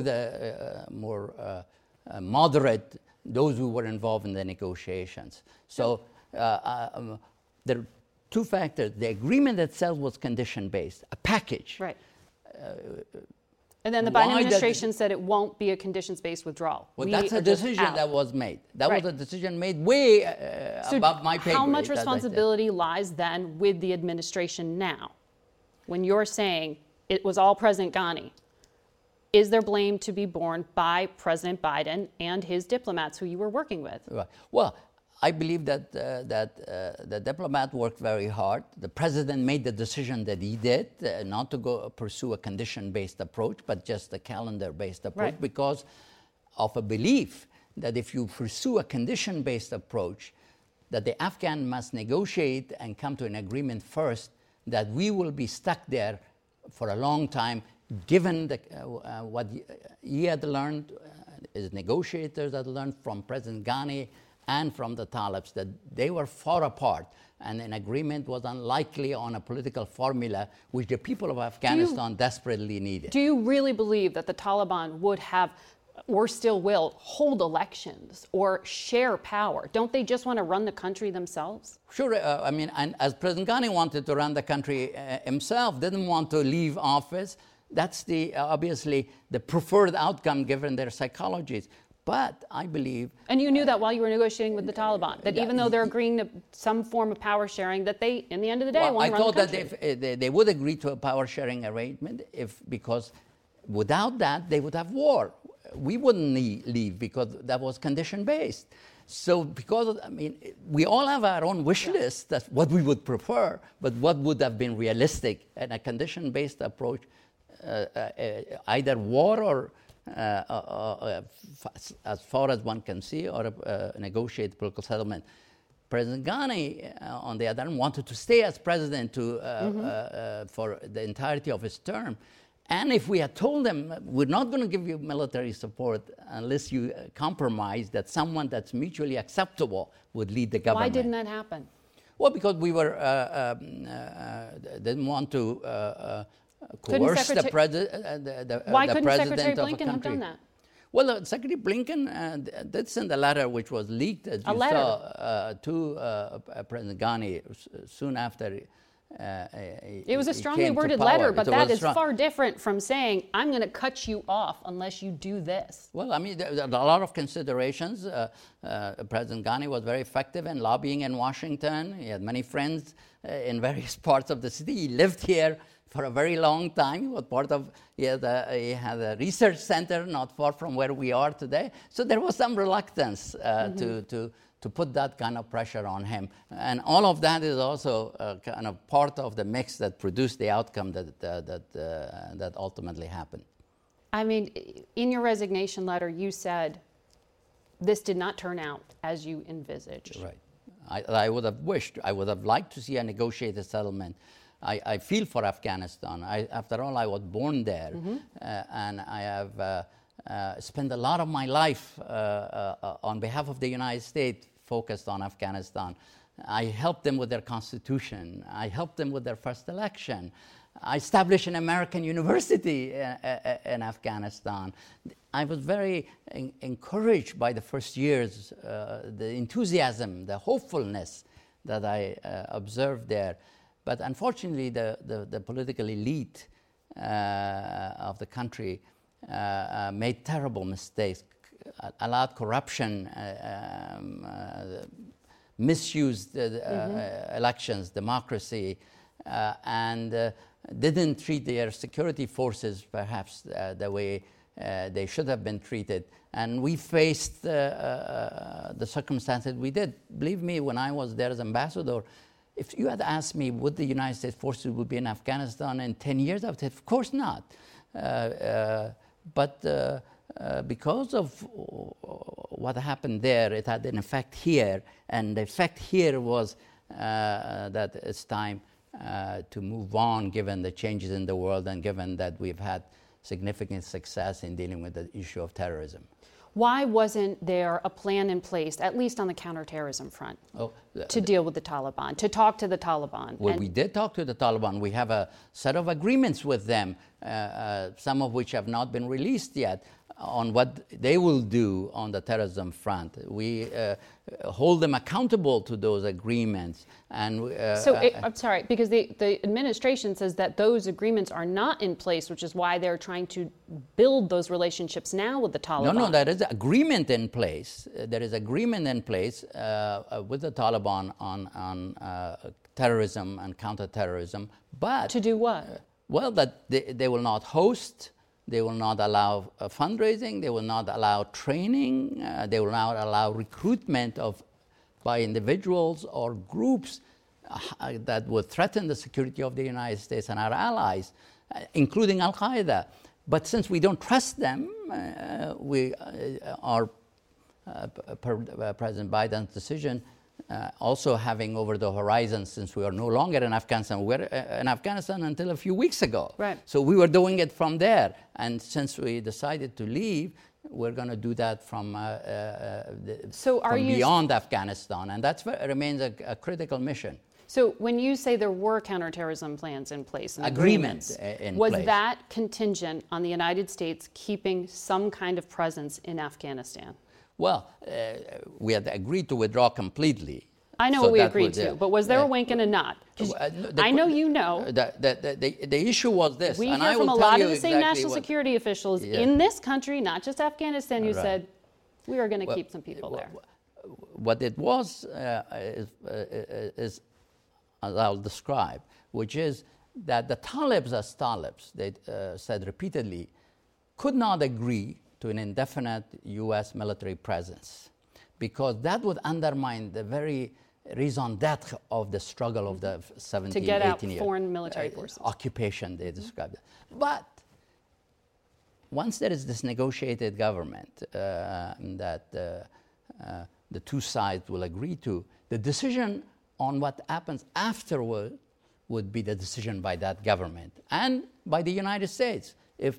moderate, those who were involved in the negotiations. So there are two factors. The agreement itself was condition-based, a package. Right. And then the Biden administration said it won't be a conditions-based withdrawal. Well, that's a decision that was made. That was a decision made way above my pay grade. How much responsibility lies then with the administration now? When you're saying it was all President Ghani, is there blame to be borne by President Biden and his diplomats who you were working with? Right. Well, I believe that the diplomat worked very hard. The president made the decision that he did, not to go pursue a condition-based approach, but just a calendar-based approach, because of a belief that if you pursue a condition-based approach, that the Afghan must negotiate and come to an agreement first, that we will be stuck there for a long time, given what he had learned, his negotiators had learned from President Ghani and from the Talibs, that they were far apart, and an agreement was unlikely on a political formula which the people of Afghanistan desperately needed. Do you really believe that the Taliban would have, or still will, hold elections or share power? Don't they just want to run the country themselves? Sure. I mean, and as President Ghani wanted to run the country himself, didn't want to leave office, that's obviously the preferred outcome given their psychologies. But I believe... And you knew that while you were negotiating with the Taliban, that even though they're agreeing to some form of power sharing, that they, in the end of the day, want to run the country. I thought that if they would agree to a power sharing arrangement, because without that, they would have war. We wouldn't leave because that was condition-based. So because, I mean, we all have our own wish list, that's what we would prefer, but what would have been realistic in a condition-based approach, either war or... as far as one can see, or a negotiated political settlement. President Ghani, on the other hand, wanted to stay as president for the entirety of his term. And if we had told him, we're not going to give you military support unless you compromise that someone that's mutually acceptable would lead the government. Why didn't that happen? Well, because we were didn't want to coerce the president. Why couldn't Secretary Blinken have done that? Well, Secretary Blinken did send a letter which was leaked, as you saw, to President Ghani soon after. It was a strongly worded letter, but that is far different from saying, I'm going to cut you off unless you do this. Well, I mean, there are a lot of considerations. President Ghani was very effective in lobbying in Washington. He had many friends in various parts of the city. He lived here. for a very long time. He was part of, he had a research center not far from where we are today. So there was some reluctance to put that kind of pressure on him. And all of that is also kind of part of the mix that produced the outcome that ultimately happened. I mean, in your resignation letter, you said this did not turn out as you envisaged. Right. I would have wished, I would have liked to see a negotiated settlement. I feel for Afghanistan. After all, I was born there, and I have spent a lot of my life on behalf of the United States focused on Afghanistan. I helped them with their constitution. I helped them with their first election. I established an American university in Afghanistan. I was very encouraged by the first years, the enthusiasm, the hopefulness that I observed there. But unfortunately, the political elite of the country made terrible mistakes, allowed corruption, misused elections, democracy, and didn't treat their security forces perhaps the way they should have been treated. And we faced the circumstances we did. Believe me, when I was there as ambassador, if you had asked me would the United States forces would be in Afghanistan in 10 years, I would say, of course not. But because of what happened there, it had an effect here. And the effect here was that it's time to move on, given the changes in the world and given that we've had significant success in dealing with the issue of terrorism. Why wasn't there a plan in place, at least on the counterterrorism front, to deal with the Taliban, to talk to the Taliban? Well, we did talk to the Taliban. We have a set of agreements with them, some of which have not been released yet, on what they will do on the terrorism front. We hold them accountable to those agreements. And I'm sorry, because the administration says that those agreements are not in place, which is why they're trying to build those relationships now with the Taliban. No, there is agreement in place. There is agreement in place with the Taliban on terrorism and counterterrorism. But to do what? Well, that they will not host. They will not allow fundraising. They will not allow training. They will not allow recruitment by individuals or groups that would threaten the security of the United States and our allies, including Al-Qaeda. But since we don't trust them, President Biden's decision, also having over the horizon, since we are no longer in Afghanistan. We were in Afghanistan until a few weeks ago. Right. So we were doing it from there. And since we decided to leave, we're going to do that from beyond Afghanistan. And that remains a critical mission. So when you say there were counterterrorism plans in place, and agreements was that contingent on the United States keeping some kind of presence in Afghanistan? Well, we had agreed to withdraw completely. I know what we agreed to, but was there a wink and a nod? I know you know. The issue was this. We hear from a lot of the same national security officials in this country, not just Afghanistan, who said, we are going to keep some people there. What it was is, as I'll describe, which is that the Talibs as Talibs, they said repeatedly, could not agree to an indefinite U.S. military presence, because that would undermine the very raison d'etre of the struggle of the 17, to get 18 out years. Foreign military forces. Occupation, they described it. But once there is this negotiated government that the two sides will agree to, the decision on what happens afterward would be the decision by that government and by the United States. If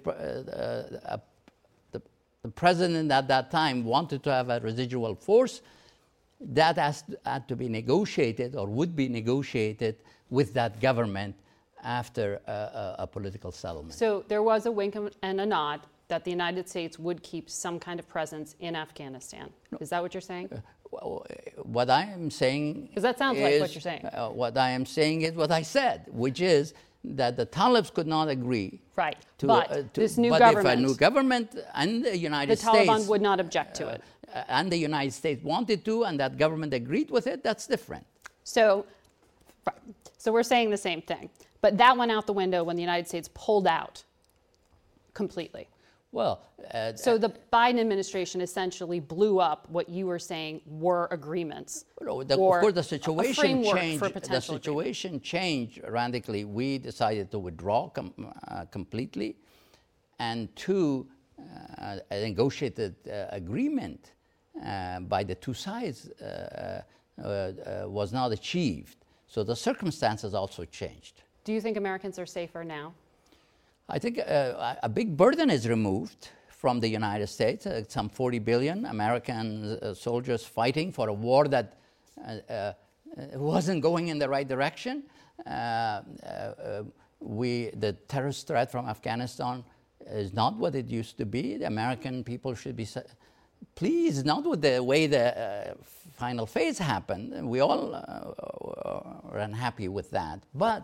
the president at that time wanted to have a residual force, that had to be negotiated or would be negotiated with that government after a political settlement. So there was a wink and a nod that the United States would keep some kind of presence in Afghanistan. Is that what you're saying? What I am saying... Because that sounds like what you're saying. What I am saying is what I said, which is that the Talibs could not agree. Right, but this new government... if a new government and the United States... The Taliban would not object to it. And the United States wanted to, and that government agreed with it, that's different. So Right. So we're saying the same thing. But that went out the window when the United States pulled out completely. Well, so the Biden administration essentially blew up what you were saying were agreements. Of course, the situation changed. The situation changed radically. We decided to withdraw completely, and two, a negotiated agreement by the two sides was not achieved. So the circumstances also changed. Do you think Americans are safer now? I think a big burden is removed from the United States. Some 40 billion American soldiers fighting for a war that wasn't going in the right direction. The terrorist threat from Afghanistan is not what it used to be. The American people should be pleased, not with the way the final phase happened. We all are unhappy with that, but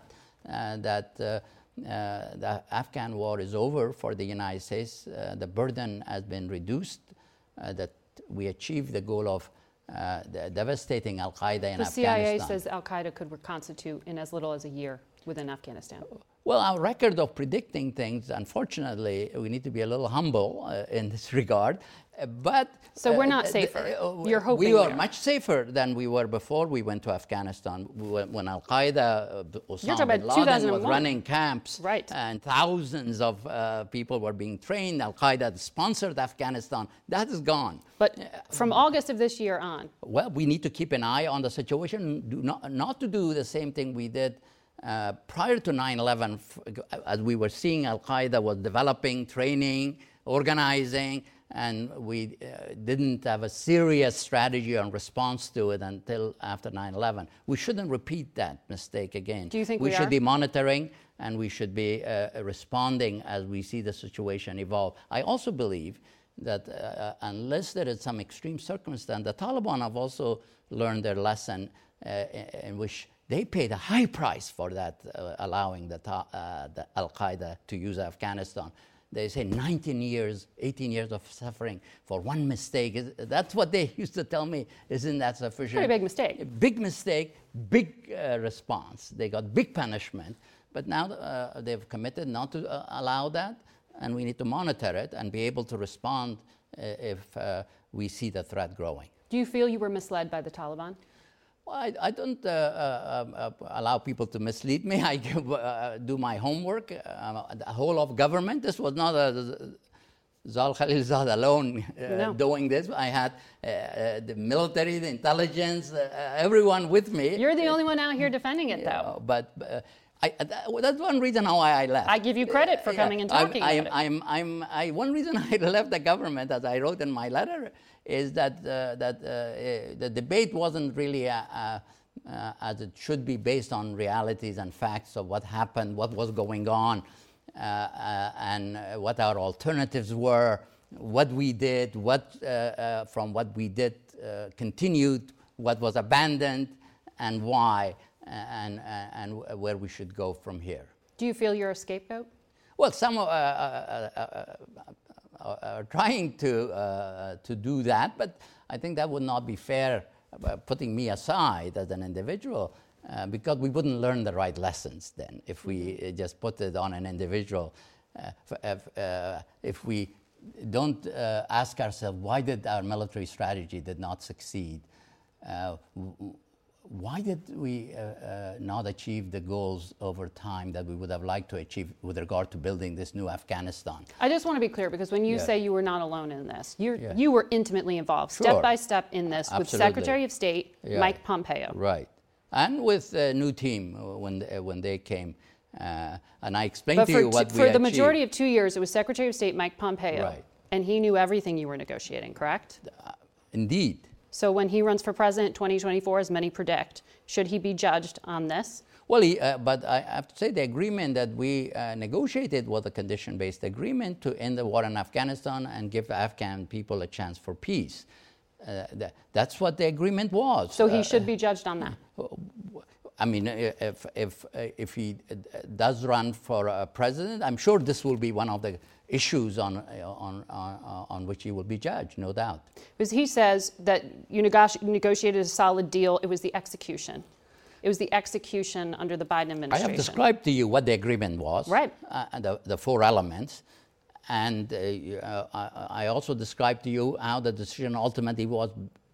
the Afghan war is over for the United States. The burden has been reduced, that we achieved the goal of devastating Al-Qaeda in Afghanistan. The CIA says Al-Qaeda could reconstitute in as little as a year within Afghanistan. Well, our record of predicting things, unfortunately, we need to be a little humble in this regard. But so we're not safer. You're hoping we are much safer than we were before we went to Afghanistan. When Al-Qaeda, Osama bin Laden was running camps, right, and thousands of people were being trained. Al-Qaeda sponsored Afghanistan. That is gone. But from August of this year on, well, we need to keep an eye on the situation, not to do the same thing we did prior to 9/11, as we were seeing Al-Qaeda was developing, training, organizing, and we didn't have a serious strategy on response to it until after 9/11. We shouldn't repeat that mistake again. Do you think we should be monitoring, and we should be responding as we see the situation evolve? I also believe that unless there is some extreme circumstance, the Taliban have also learned their lesson in which they paid a high price for that, allowing the Al-Qaeda to use Afghanistan. They say 19 years, 18 years of suffering for one mistake. That's what they used to tell me. Isn't that sufficient? Pretty big mistake. Big mistake, big response. They got big punishment. But now they've committed not to allow that, and we need to monitor it and be able to respond if we see the threat growing. Do you feel you were misled by the Taliban? Well, I don't allow people to mislead me. I do my homework. The whole of government. This was not Zal Khalilzad alone doing this. I had the military, the intelligence, everyone with me. You're the only one out here defending it, though. But that's one reason why I left. I give you credit for coming and talking about it. One reason I left the government, as I wrote in my letter, is that the debate wasn't really as it should be, based on realities and facts of what happened, what was going on, and what our alternatives were, what we did, what from what we did continued, what was abandoned, and why, and where we should go from here. Do you feel you're a scapegoat? Well, some are trying to do that, but I think that would not be fair, putting me aside as an individual, because we wouldn't learn the right lessons then if we just put it on an individual. If we don't ask ourselves, why did our military strategy did not succeed? Why did we not achieve the goals over time that we would have liked to achieve with regard to building this new Afghanistan? I just want to be clear, because when you say you were not alone in this, you were intimately involved, step by step in this, with Secretary of State Mike Pompeo. Right, and with the new team when they came. And I explained to you what we achieved. For the majority of 2 years, it was Secretary of State Mike Pompeo. Right. And he knew everything you were negotiating, correct? Indeed. So when he runs for president 2024, as many predict, should he be judged on this? Well, but I have to say the agreement that we negotiated was a condition-based agreement to end the war in Afghanistan and give the Afghan people a chance for peace. That's what the agreement was. So he should be judged on that? I mean, if he does run for president, I'm sure this will be one of the issues on which he will be judged, no doubt. Because he says that you negotiated a solid deal, it was the execution. It was the execution under the Biden administration. I have described to you what the agreement was, right? The 4 elements. And I also described to you how the decision ultimately was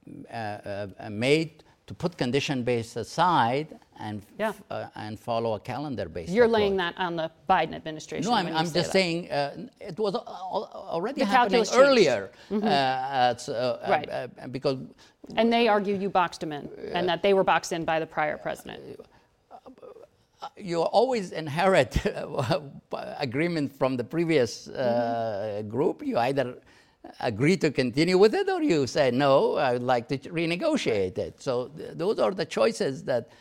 made to put condition-based aside and follow a calendar-based You're approach. laying that on the Biden administration. No, I'm just saying it was already the happening earlier. Because and they argue you boxed them in, and that they were boxed in by the prior president. You always inherit agreement from the previous group. You either agree to continue with it, or you say, no, I would like to renegotiate it. So those are the choices that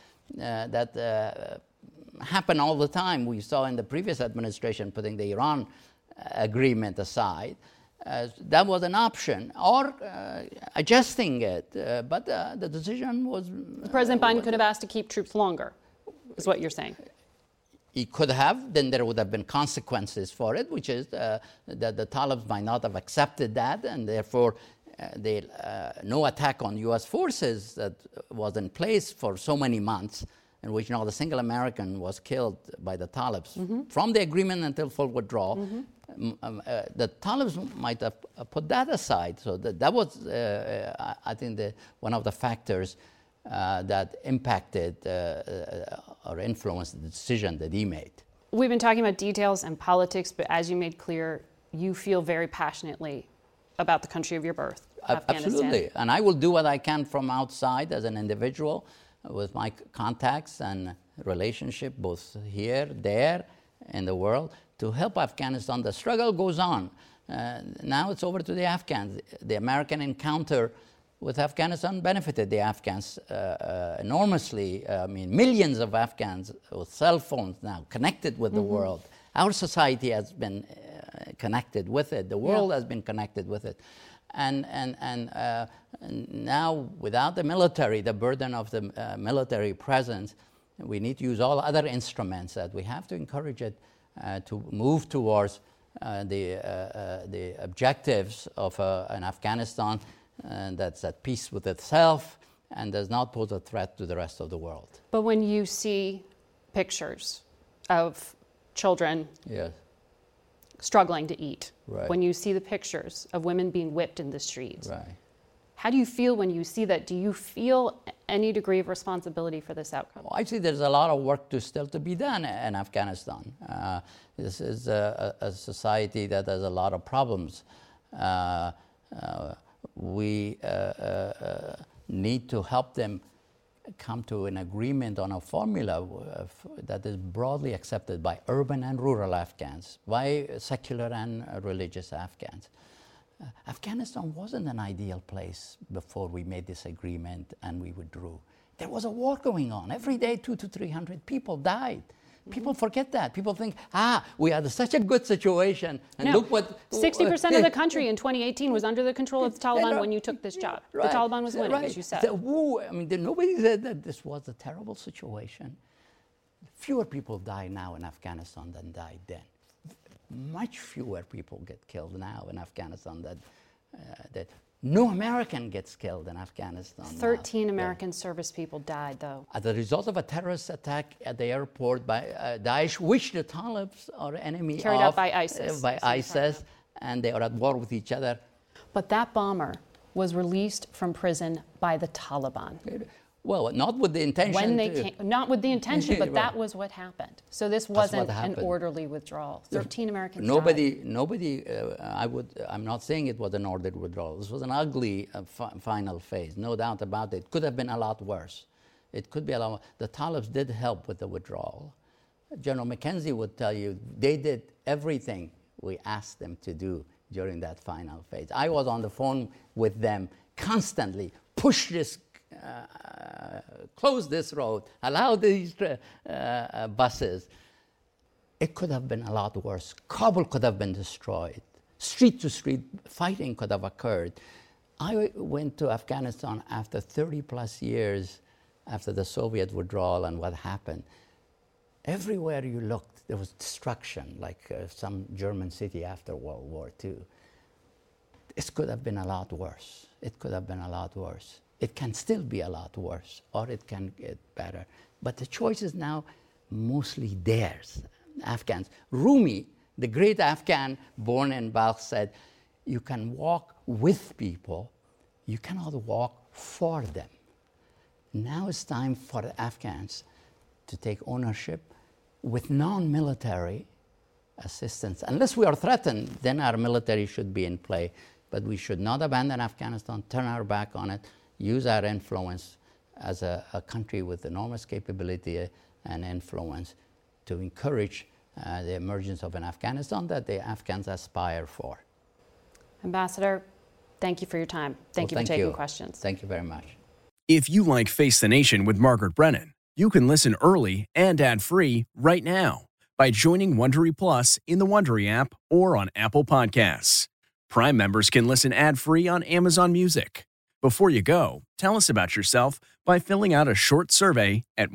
happen all the time. We saw in the previous administration putting the Iran agreement aside. That was an option, or adjusting it. But the decision was... President Biden could have asked to keep troops longer, is what you're saying. He could have, then there would have been consequences for it, which is that the Taliban might not have accepted that, and therefore no attack on U.S. forces that was in place for so many months, in which not a single American was killed by the Taliban, from the agreement until full withdrawal. The Taliban might have put that aside. So that was, I think, one of the factors that impacted or influenced the decision that he made. We've been talking about details and politics, but as you made clear, you feel very passionately about the country of your birth, Afghanistan. Absolutely. And I will do what I can from outside as an individual with my contacts and relationship, both here, there, in the world, to help Afghanistan. The struggle goes on. Now it's over to the Afghans. The American encounter with Afghanistan benefited the Afghans enormously. I mean, millions of Afghans with cell phones now connected with the world. Our society has been connected with it. The world has been connected with it. And now, without the military, the burden of the military presence, we need to use all other instruments that we have to encourage it to move towards the objectives of an Afghanistan that's at peace with itself and does not pose a threat to the rest of the world. But when you see pictures of children struggling to eat, when you see the pictures of women being whipped in the streets, how do you feel when you see that? Do you feel any degree of responsibility for this outcome? Well, I see there's a lot of work still to be done in Afghanistan. This is a society that has a lot of problems. We need to help them come to an agreement on a formula that is broadly accepted by urban and rural Afghans, by secular and religious Afghans. Afghanistan wasn't an ideal place before we made this agreement and we withdrew. There was a war going on. Every day, 200 to 300 people died. People forget that. People think, we had such a good situation. And look what... 60% of the country in 2018 was under the control of the Taliban when you took this job. The Taliban was winning, as you said. I mean, nobody said that this was a terrible situation. Fewer people die now in Afghanistan than died then. Much fewer people get killed now in Afghanistan that no American gets killed in Afghanistan. 13 American service people died, though. As a result of a terrorist attack at the airport by Daesh, which the Talibs are enemy of. Carried out by ISIS. By ISIS, and they are at war with each other. But that bomber was released from prison by the Taliban. Well, not with the intention. Not with the intention, but that was what happened. So this wasn't an orderly withdrawal. 13 Americans died. I'm not saying it was an ordered withdrawal. This was an ugly final phase, no doubt about it. It could have been a lot worse. It could be a lot. The Talibs did help with the withdrawal. General McKenzie would tell you they did everything we asked them to do during that final phase. I was on the phone with them constantly. Push this. Close this road, allow these buses. It could have been a lot worse. Kabul could have been destroyed. Street to street fighting could have occurred. I went to Afghanistan after 30 plus years after the Soviet withdrawal and what happened. Everywhere you looked, there was destruction, like some German city after World War II. It could have been a lot worse. It could have been a lot worse. it can still be a lot worse, or it can get better. But the choice is now mostly theirs, Afghans. Rumi, the great Afghan born in Balkh, said, you can walk with people, you cannot walk for them. Now it's time for the Afghans to take ownership with non-military assistance. Unless we are threatened, then our military should be in play. But we should not abandon Afghanistan, turn our back on it, use our influence as a country with enormous capability and influence to encourage the emergence of an Afghanistan that the Afghans aspire for. Ambassador, thank you for your time. Thank you for taking questions. Thank you very much. If you like Face the Nation with Margaret Brennan, you can listen early and ad-free right now by joining Wondery Plus in the Wondery app or on Apple Podcasts. Prime members can listen ad-free on Amazon Music. Before you go, tell us about yourself by filling out a short survey at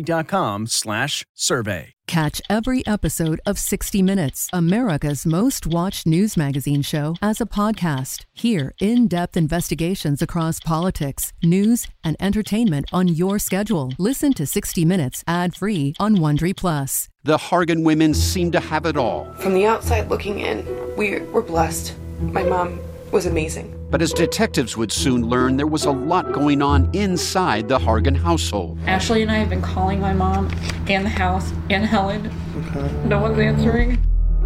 Wondery.com/survey. Catch every episode of 60 Minutes, America's most watched news magazine show, as a podcast. Hear in-depth investigations across politics, news, and entertainment on your schedule. Listen to 60 Minutes ad-free on Wondery Plus. The Hargan women seem to have it all. From the outside looking in, we were blessed. My mom was amazing. But as detectives would soon learn, there was a lot going on inside the Hargan household. Ashley and I have been calling my mom and the house and Helen. Okay. No one's answering.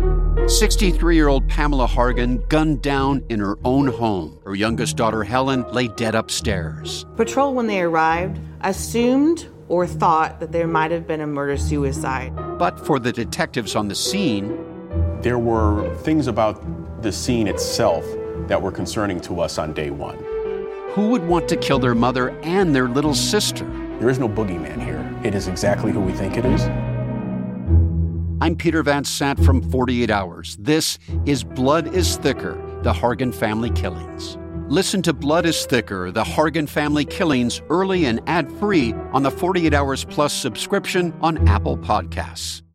63-year-old Pamela Hargan gunned down in her own home. Her youngest daughter, Helen, lay dead upstairs. Patrol, when they arrived, assumed or thought that there might have been a murder-suicide. But for the detectives on the scene, there were things about the scene itself that were concerning to us on day one. Who would want to kill their mother and their little sister? There is no boogeyman here. It is exactly who we think it is. I'm Peter Van Sant from 48 Hours. This is Blood is Thicker, the Hargan family killings. Listen to Blood is Thicker, the Hargan family killings early and ad-free on the 48 Hours Plus subscription on Apple Podcasts.